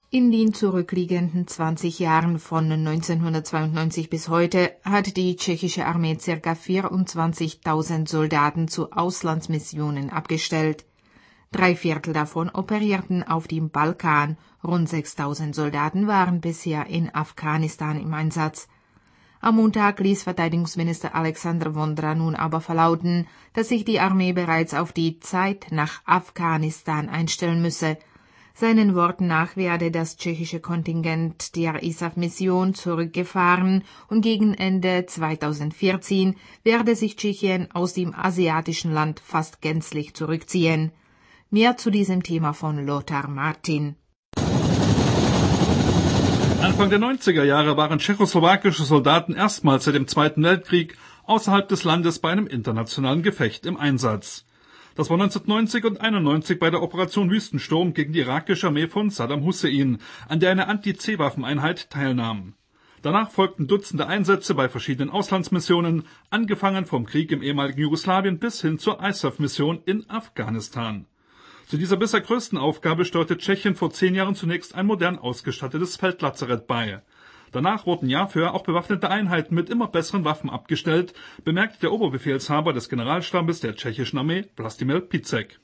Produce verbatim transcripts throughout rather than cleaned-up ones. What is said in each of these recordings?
In den zurückliegenden zwanzig Jahren von neunzehnhundertzweiundneunzig bis heute hat die tschechische Armee ca. vierundzwanzigtausend Soldaten zu Auslandsmissionen abgestellt. Drei Viertel davon operierten auf dem Balkan, rund sechstausend Soldaten waren bisher in Afghanistan im Einsatz. Am Montag ließ Verteidigungsminister Alexander Vondra nun aber verlauten, dass sich die Armee bereits auf die Zeit nach Afghanistan einstellen müsse. Seinen Worten nach werde das tschechische Kontingent der I S A F-Mission zurückgefahren und gegen Ende zweitausendvierzehn werde sich Tschechien aus dem asiatischen Land fast gänzlich zurückziehen. Mehr zu diesem Thema von Lothar Martin. Anfang der neunziger Jahre waren tschechoslowakische Soldaten erstmals seit dem Zweiten Weltkrieg außerhalb des Landes bei einem internationalen Gefecht im Einsatz. Das war neunzehnhundertneunzig und einundneunzig bei der Operation Wüstensturm gegen die irakische Armee von Saddam Hussein, an der eine Anti-C-Waffeneinheit teilnahm. Danach folgten Dutzende Einsätze bei verschiedenen Auslandsmissionen, angefangen vom Krieg im ehemaligen Jugoslawien bis hin zur I S A F-Mission in Afghanistan. Zu dieser bisher größten Aufgabe steuerte Tschechien vor zehn Jahren zunächst ein modern ausgestattetes Feldlazarett bei. Danach wurden Jahr für Jahr auch bewaffnete Einheiten mit immer besseren Waffen abgestellt, bemerkt der Oberbefehlshaber des Generalstabes der tschechischen Armee, Vlastimil Picek.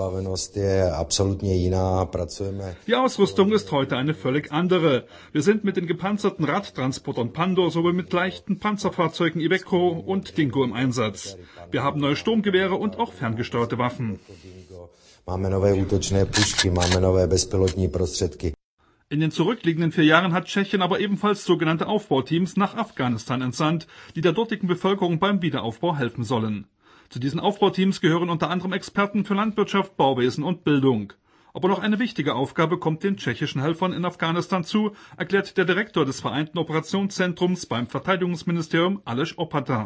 Die Ausrüstung ist heute eine völlig andere. Wir sind mit den gepanzerten Radtransportern Pandor sowie mit leichten Panzerfahrzeugen Iveco und Dingo im Einsatz. Wir haben neue Sturmgewehre und auch ferngesteuerte Waffen. In den zurückliegenden vier Jahren hat Tschechien aber ebenfalls sogenannte Aufbauteams nach Afghanistan entsandt, die der dortigen Bevölkerung beim Wiederaufbau helfen sollen. Zu diesen Aufbauteams gehören unter anderem Experten für Landwirtschaft, Bauwesen und Bildung. Aber noch eine wichtige Aufgabe kommt den tschechischen Helfern in Afghanistan zu, erklärt der Direktor des Vereinten Operationszentrums beim Verteidigungsministerium Aleš Opata.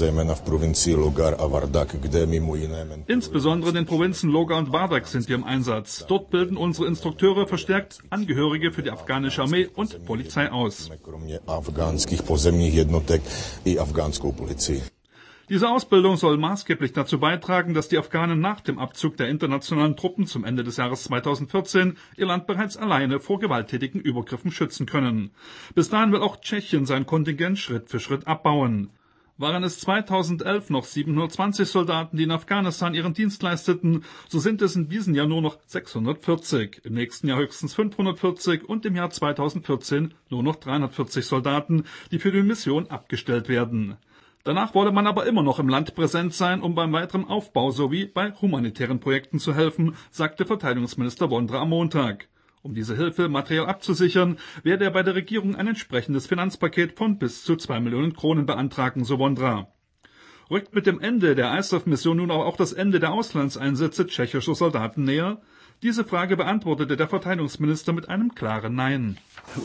Insbesondere in den Provinzen Logar und Vardak sind wir im Einsatz. Dort bilden unsere Instrukteure verstärkt Angehörige für die afghanische Armee und Polizei aus. Diese Ausbildung soll maßgeblich dazu beitragen, dass die Afghanen nach dem Abzug der internationalen Truppen zum Ende des Jahres zweitausendvierzehn ihr Land bereits alleine vor gewalttätigen Übergriffen schützen können. Bis dahin will auch Tschechien sein Kontingent Schritt für Schritt abbauen. Waren es zweitausendelf noch siebenhundertzwanzig Soldaten, die in Afghanistan ihren Dienst leisteten, so sind es in diesem Jahr nur noch sechshundertvierzig, im nächsten Jahr höchstens fünfhundertvierzig und im Jahr zweitausendvierzehn nur noch dreihundertvierzig Soldaten, die für die Mission abgestellt werden. Danach wolle man aber immer noch im Land präsent sein, um beim weiteren Aufbau sowie bei humanitären Projekten zu helfen, sagte Verteidigungsminister Vondra am Montag. Um diese Hilfe materiell abzusichern, werde er bei der Regierung ein entsprechendes Finanzpaket von bis zu zwei Millionen Kronen beantragen, so Vondra. Rückt mit dem Ende der I S A F-Mission nun aber auch das Ende der Auslandseinsätze tschechischer Soldaten näher? Diese Frage beantwortete der Verteidigungsminister mit einem klaren Nein.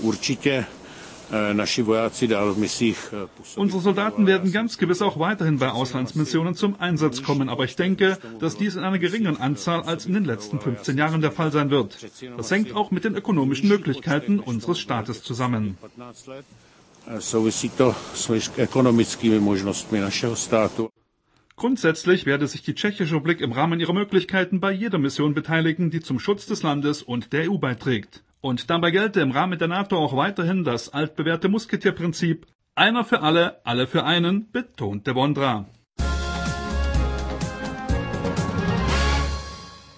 Unsere Soldaten werden ganz gewiss auch weiterhin bei Auslandsmissionen zum Einsatz kommen, aber ich denke, dass dies in einer geringeren Anzahl als in den letzten fünfzehn Jahren der Fall sein wird. Das hängt auch mit den ökonomischen Möglichkeiten unseres Staates zusammen. Grundsätzlich werde sich die Tschechische Republik im Rahmen ihrer Möglichkeiten bei jeder Mission beteiligen, die zum Schutz des Landes und der E U beiträgt. Und dabei gelte im Rahmen der NATO auch weiterhin das altbewährte Musketierprinzip: Einer für alle, alle für einen, betonte Vondra.